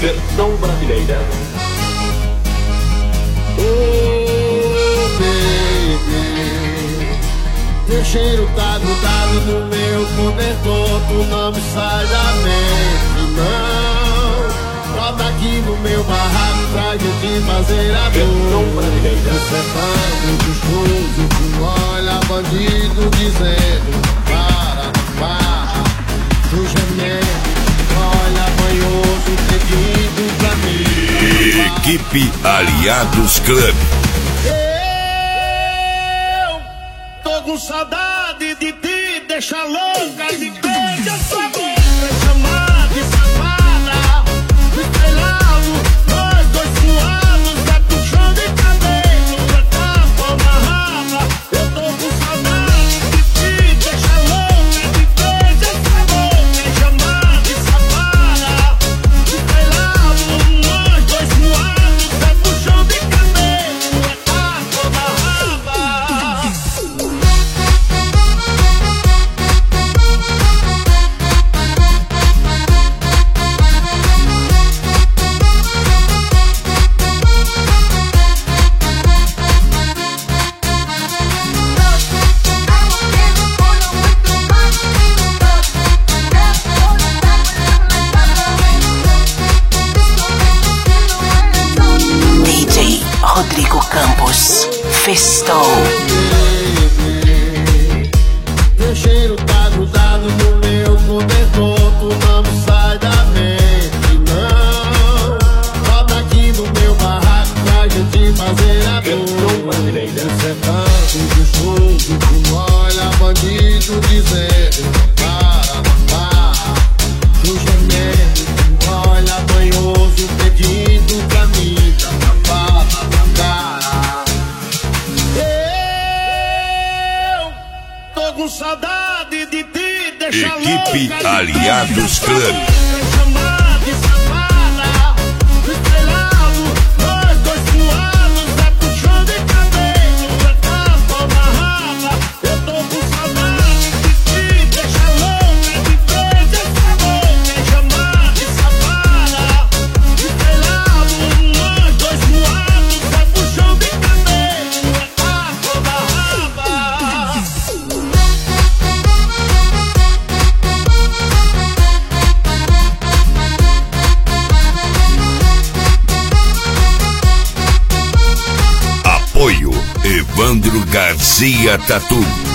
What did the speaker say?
Versão brasileira. Oh, baby, teu cheiro tá grudado no meu cobertor. Tu não me sai da mente, não. Brota aqui no meu barraco pra gente fazer a Versão brasileira. Você é tanto gostoso, tu olha bandido dizendo para, tu gemendo. Olha banhoso pedindo pra mim. Equipe Aliados Club. Eu tô com saudade de ti, deixa louca de beijo essa boca chamada de safada. Estrelado, nós dois suados, é puxão de cabelo, é tapa amarrada. Eu tô com saudade de ti, deixa louca de beijo essa boca chamada de safada. Estrelado, nós dois suados, é puxão de cabelo, é tapa amarrada. DJ Rodrigo Campos, Festou. Teu cheiro tá grudado no meu cobertor. Tu não me sai da mente, não. Bota aqui no meu barraco pra gente fazer a Versão brasileira. Você é tanto gostoso, tu olha bandido dizendo para, tu gemendo. Olha banhoso pedindo pra mim, tapa na cara. Eu tô com saudade de ti, deixa Equipe louca de Aliados beijo, Club. chamada de safada. Estrelado, nós dois suados, é puxão de cabelo, é tapa amarrada. Eu tô com saudade de ti, deixa louca de beijo essa boca chamada de safada. Estrelado, nós dois suados, é puxão de cabelo, é tapa amarrada. Apoio Evandro Garcia Tatu.